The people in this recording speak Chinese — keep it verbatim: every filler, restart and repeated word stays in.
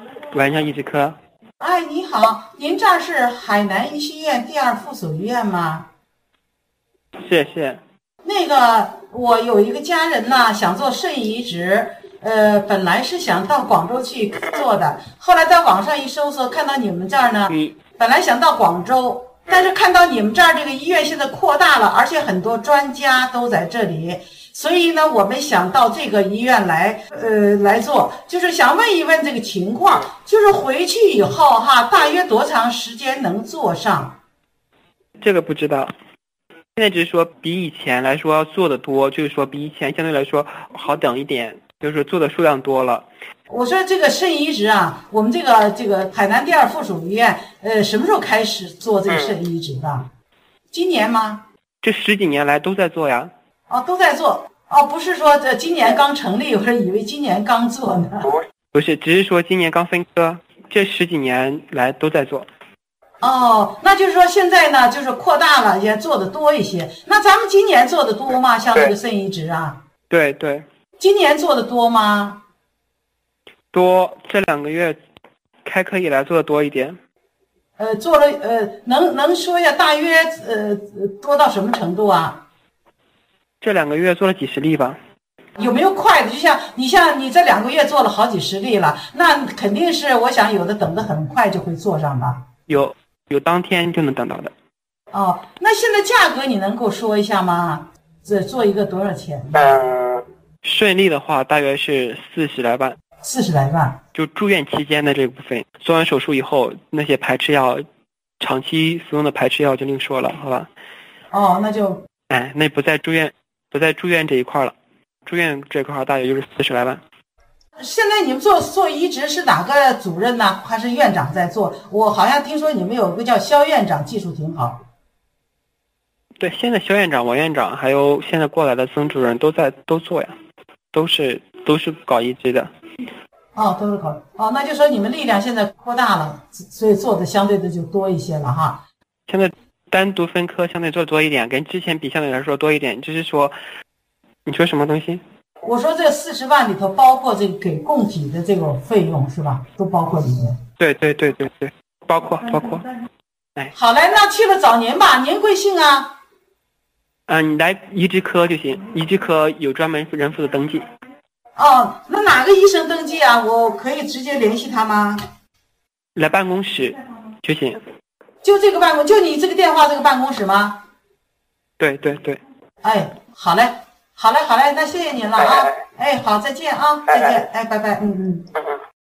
晚上移植科。 哎，你好，您这儿是海南医学院第二附属医院吗？ 是是。 那个，我有一个家人呢，想做肾移植，呃，本来是想到广州去做的，后来在网上一搜索，看到你们这儿呢， 嗯， 本来想到广州，但是看到你们这儿这个医院现在扩大了，而且很多专家都在这里，所以呢，我们想到这个医院来，呃，来做，就是想问一问这个情况，就是回去以后哈，大约多长时间能做上？ 这个不知道。现在只是说比以前来说做的多，就是说比以前相对来说好等一点，就是做的数量多了。 我说这个肾移植啊，我们这个这个海南第二附属医院，呃，什么时候开始做这个肾移植的？嗯、今年吗？ 这十几年来都在做呀。 哦，都在做。哦，不是说这今年刚成立，我是以为今年刚做呢。 不是，只是说今年刚分科，这十几年来都在做。 哦，那就是说现在呢，就是扩大了，也做的多一些。那咱们今年做的多吗？像这个肾移植啊？ 对对。 今年做的多吗？ 多，这两个月开课以来做的多一点。 呃，做了呃，能能说一下大约呃多到什么程度啊？ 这两个月做了几十例吧。 有没有快的？就像你像你这两个月做了好几十例了，那肯定是我想有的等得很快就会做上吧？ 有。有当天就能等到的。 哦，那现在价格你能给我说一下吗？这做一个多少钱？ 呃，顺利的话大约是四十来万。 四十来万。 就住院期间的这部分，做完手术以后那些排斥药，长期服用的排斥药就另说了，好吧？ 哦，那就哎，那不在住院，不在住院这一块了，住院这块大约就是四十来万。 现在你们做做移植是哪个主任呢？还是院长在做？我好像听说你们有一个叫肖院长，技术挺好。 对，现在肖院长、王院长还有现在过来的曾主任都在都做呀，都是都是搞移植的。 哦，都是搞哦，那就说你们力量现在扩大了，所以做的相对的就多一些了哈。 现在单独分科相对做的多一点，跟之前比相对来说多一点，就是说，你说什么东西？ 我说这四十万里头包括这个给供体的这个费用是吧？都包括里面。 对对对对对，包括包括。哎， 好嘞，那去了找您吧，您贵姓啊？ 嗯、呃，你来移植科就行，移植科有专门人负责登记。 哦，那哪个医生登记啊？我可以直接联系他吗？ 来办公室就行。 就这个办公，就你这个电话这个办公室吗？ 对对对。 哎，好嘞。好嘞，好嘞，那谢谢您了啊！哎，好，再见啊，再见，哎，拜拜，嗯嗯。